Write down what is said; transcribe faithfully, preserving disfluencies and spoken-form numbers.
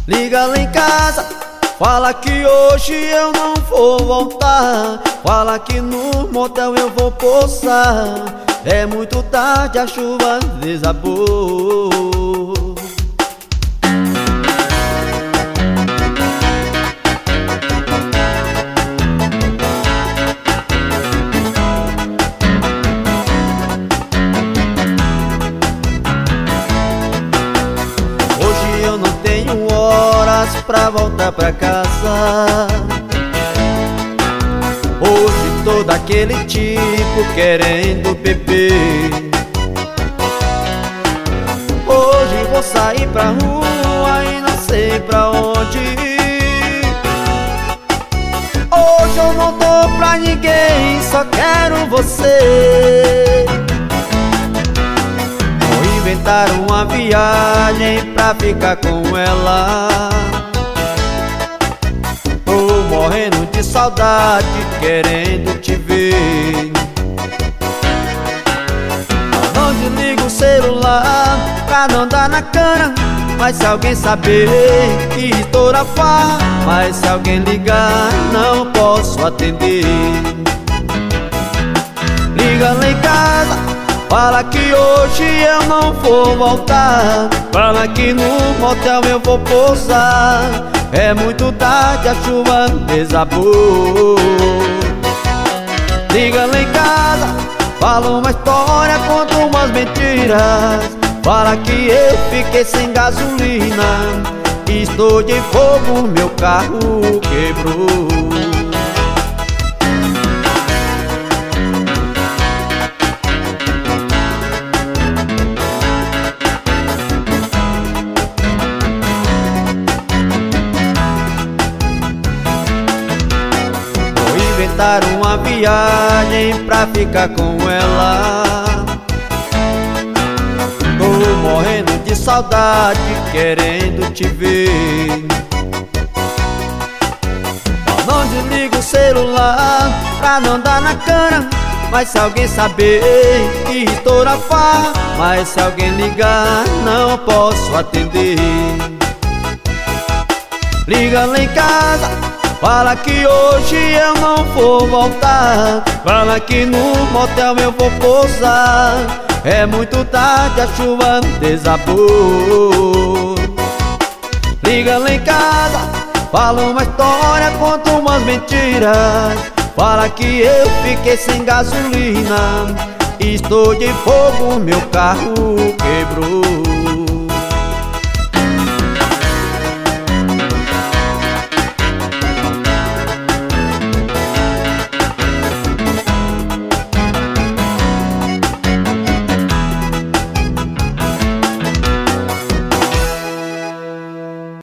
Liga lá em casa, fala que hoje eu não vou voltar. Fala que no motel eu vou pousar. É muito tarde, a chuva desabou. Hoje eu não tenho horas pra voltar pra casa. Hoje tô daquele tipo querendo beber. Hoje vou sair pra rua e não sei pra onde ir. Hoje eu não tô pra ninguém, só quero você. Vou inventar uma viagem pra ficar com ela. Tô morrendo de saudade, querendo te ver. Não desligo o celular pra não dar na cara. Mas se alguém saber que estou na farra, mas se alguém ligar não posso atender. Liga lá em casa, fala que hoje eu não vou voltar. Fala que no motel eu vou pousar. É muito tarde, a chuva desabou. Liga lá em casa, fala uma história, conta umas mentiras. Fala que eu fiquei sem gasolina, estou de fogo, meu carro quebrou. Inventar uma viagem pra ficar com ela. Tô morrendo de saudade, querendo te ver. Não desligo o celular pra não dar na cara. Mas se alguém saber que estou na farra, mas se alguém ligar não posso atender. Liga lá em casa, fala que hoje eu não vou voltar. Fala que no motel eu vou pousar. É muito tarde, a chuva desabou. Liga lá em casa, fala uma história, conta umas mentiras. Fala que eu fiquei sem gasolina, estou de fogo, meu carro quebrou.